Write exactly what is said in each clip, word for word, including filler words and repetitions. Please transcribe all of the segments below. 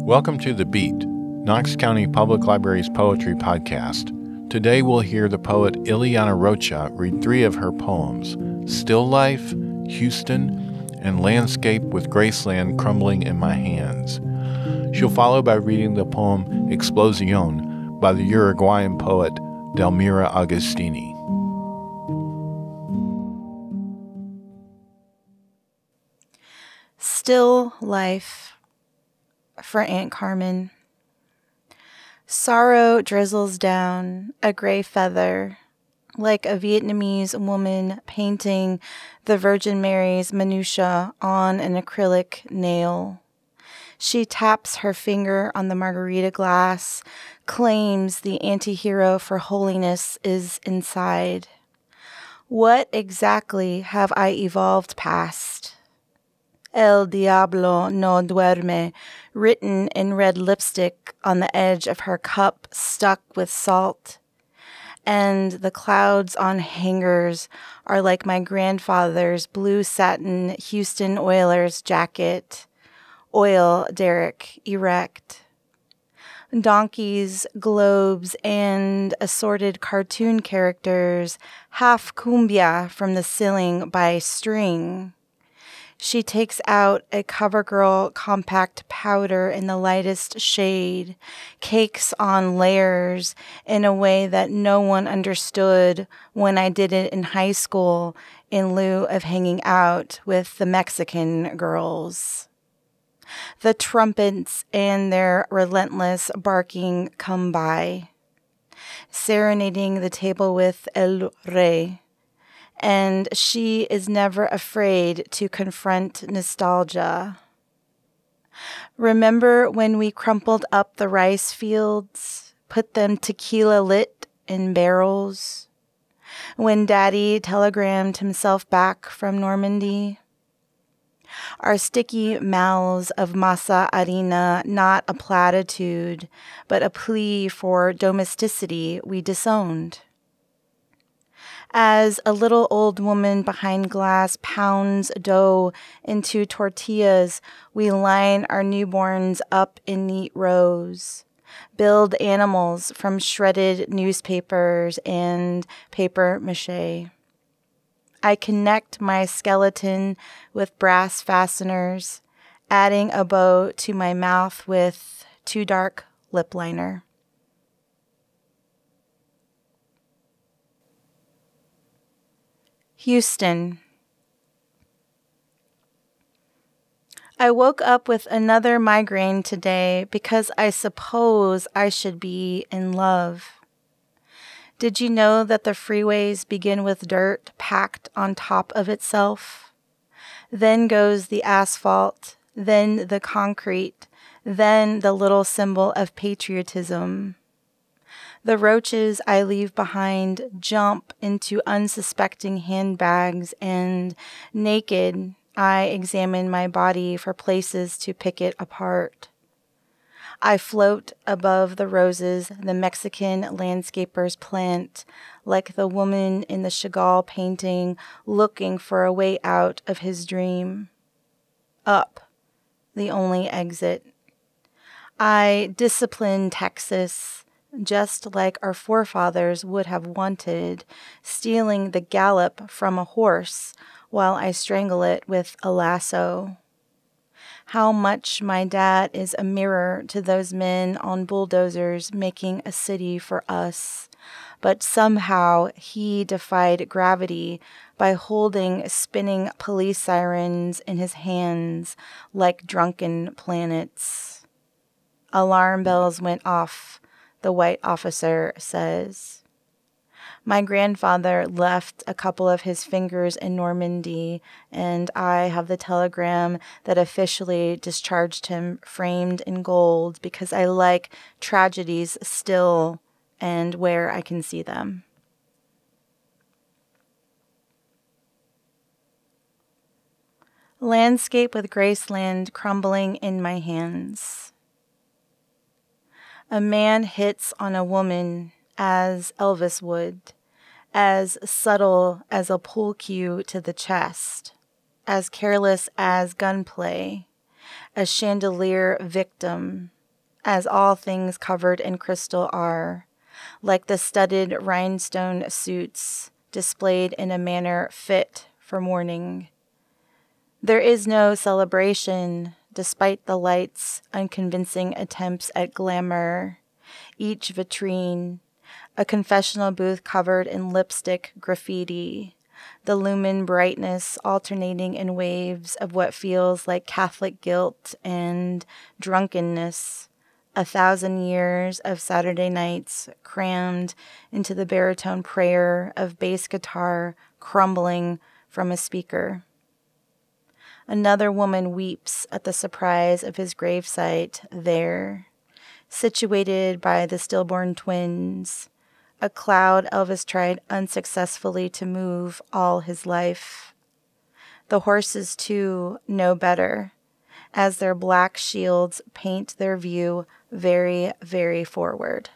Welcome to The Beat, Knox County Public Library's poetry podcast. Today we'll hear the poet Ileana Rocha read three of her poems, Still Life, Houston, and Landscape with Graceland Crumbling in My Hands. She'll follow by reading the poem Explosión by the Uruguayan poet Delmira Agostini. Still Life for Aunt Carmen. Sorrow drizzles down a gray feather like a Vietnamese woman painting the Virgin Mary's minutia on an acrylic nail. She taps her finger on the margarita glass, claims the anti-hero for holiness is inside. What exactly have I evolved past? El Diablo no duerme, written in red lipstick on the edge of her cup stuck with salt. And the clouds on hangers are like my grandfather's blue satin Houston Oilers jacket, oil derrick erect. Donkeys, globes, and assorted cartoon characters half cumbia from the ceiling by string. She takes out a CoverGirl compact powder in the lightest shade, cakes on layers in a way that no one understood when I did it in high school in lieu of hanging out with the Mexican girls. The trumpets and their relentless barking come by, serenading the table with El Rey. And she is never afraid to confront nostalgia. Remember when we crumpled up the rice fields, put them tequila lit in barrels? When Daddy telegrammed himself back from Normandy? Our sticky mouths of masa harina, not a platitude, but a plea for domesticity we disowned. As a little old woman behind glass pounds dough into tortillas, we line our newborns up in neat rows, build animals from shredded newspapers and paper mache. I connect my skeleton with brass fasteners, adding a bow to my mouth with too dark lip liner. Houston. I woke up with another migraine today because I suppose I should be in love. Did you know that the freeways begin with dirt packed on top of itself? Then goes the asphalt, then the concrete, then the little symbol of patriotism. The roaches I leave behind jump into unsuspecting handbags, and naked, I examine my body for places to pick it apart. I float above the roses the Mexican landscapers plant, like the woman in the Chagall painting looking for a way out of his dream. Up, the only exit. I discipline Texas, just like our forefathers would have wanted, stealing the gallop from a horse while I strangle it with a lasso. How much my dad is a mirror to those men on bulldozers making a city for us, but somehow he defied gravity by holding spinning police sirens in his hands like drunken planets. Alarm bells went off, the white officer says. My grandfather left a couple of his fingers in Normandy, and I have the telegram that officially discharged him framed in gold because I like tragedies still and where I can see them. Landscape with Graceland crumbling in my hands. A man hits on a woman as Elvis would, as subtle as a pool cue to the chest, as careless as gunplay, a chandelier victim, as all things covered in crystal are, like the studded rhinestone suits displayed in a manner fit for mourning. There is no celebration, despite the light's unconvincing attempts at glamour. Each vitrine, a confessional booth covered in lipstick graffiti, the lumen brightness alternating in waves of what feels like Catholic guilt and drunkenness, a thousand years of Saturday nights crammed into the baritone prayer of bass guitar crumbling from a speaker. Another woman weeps at the surprise of his gravesite there, situated by the stillborn twins, a cloud Elvis tried unsuccessfully to move all his life. The horses, too, know better, as their black shields paint their view very, very forward.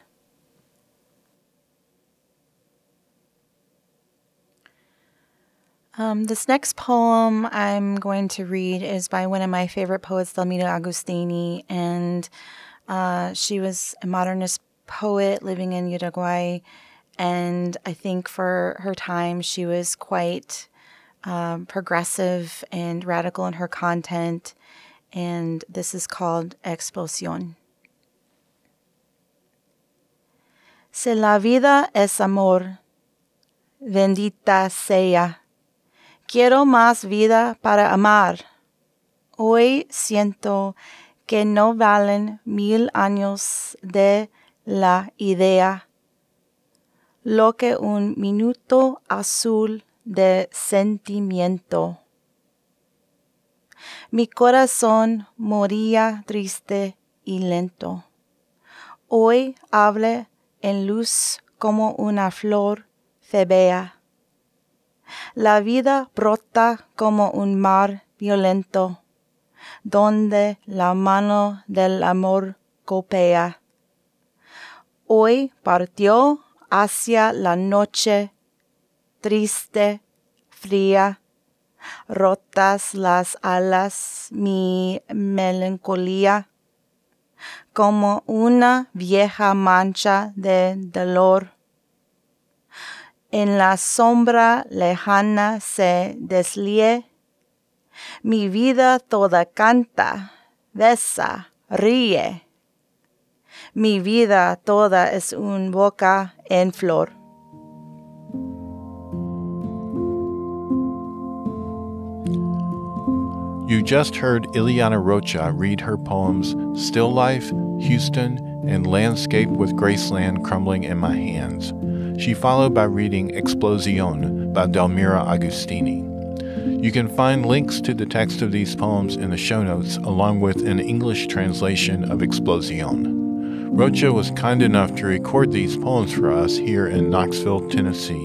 Um, this next poem I'm going to read is by one of my favorite poets, Delmira Agustini, and uh, she was a modernist poet living in Uruguay, and I think for her time she was quite um, progressive and radical in her content, and this is called Explosión. Si la vida es amor, bendita sea. Quiero más vida para amar. Hoy siento que no valen mil años de la idea, lo que un minuto azul de sentimiento. Mi corazón moría triste y lento. Hoy hable en luz como una flor febea. La vida brota como un mar violento, donde la mano del amor golpea. Hoy partió hacia la noche, triste, fría, rotas las alas, mi melancolía, como una vieja mancha de dolor. En la sombra lejana se deslíe, mi vida toda canta, besa, ríe. Mi vida toda es un boca en flor. You just heard Ileana Rocha read her poems Still Life, Houston, and Landscape with Graceland Crumbling in My Hands. She followed by reading Explosión by Delmira Agustini. You can find links to the text of these poems in the show notes, along with an English translation of Explosión. Rocha was kind enough to record these poems for us here in Knoxville, Tennessee.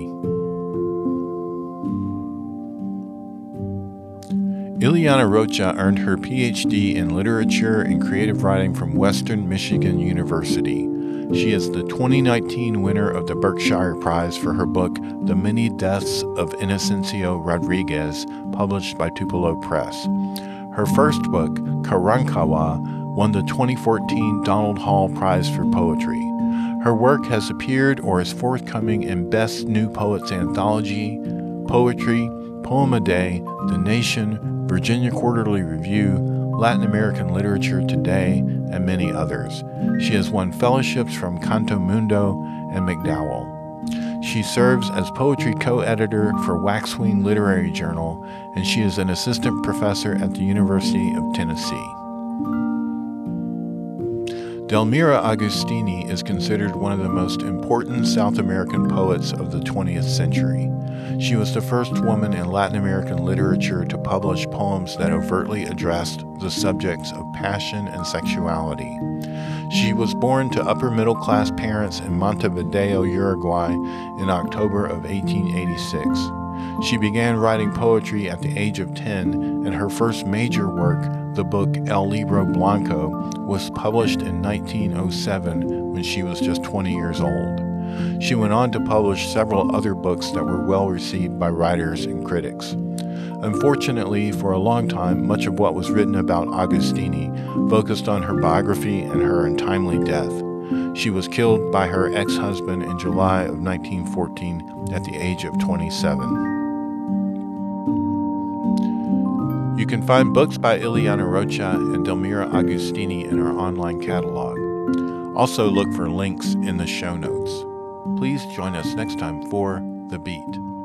Ileana Rocha earned her P H D in Literature and Creative Writing from Western Michigan University. She is the twenty nineteen winner of the Berkshire Prize for her book The Many Deaths of Inocencio Rodriguez, published by Tupelo Press. Her first book, Karankawa, won the twenty fourteen Donald Hall Prize for Poetry. Her work has appeared or is forthcoming in Best New Poets Anthology, Poetry, Poem a Day, The Nation, Virginia Quarterly Review, Latin American Literature Today, and many others. She has won fellowships from Canto Mundo and McDowell. She serves as poetry co-editor for Waxwing Literary Journal, and she is an assistant professor at the University of Tennessee. Delmira Agustini is considered one of the most important South American poets of the twentieth century. She was the first woman in Latin American literature to publish poems that overtly addressed the subjects of passion and sexuality. She was born to upper-middle-class parents in Montevideo, Uruguay, in October of eighteen eighty-six. She began writing poetry at the age of ten, and her first major work, the book El Libro Blanco, was published in nineteen oh seven when she was just twenty years old. She went on to publish several other books that were well received by writers and critics. Unfortunately, for a long time, much of what was written about Agostini focused on her biography and her untimely death. She was killed by her ex-husband in July of nineteen fourteen at the age of twenty-seven. You can find books by Ileana Rocha and Delmira Agostini in our online catalog. Also look for links in the show notes. Please join us next time for The Beat.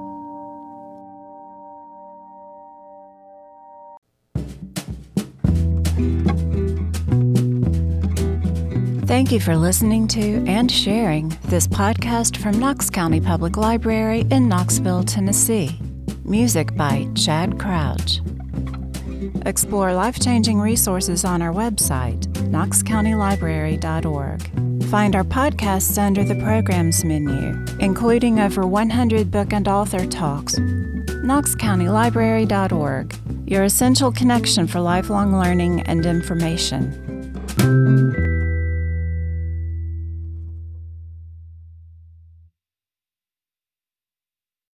Thank you for listening to and sharing this podcast from Knox County Public Library in Knoxville, Tennessee. Music by Chad Crouch. Explore life-changing resources on our website, knox county library dot org. Find our podcasts under the Programs menu, including over one hundred book and author talks. knox county library dot org, your essential connection for lifelong learning and information.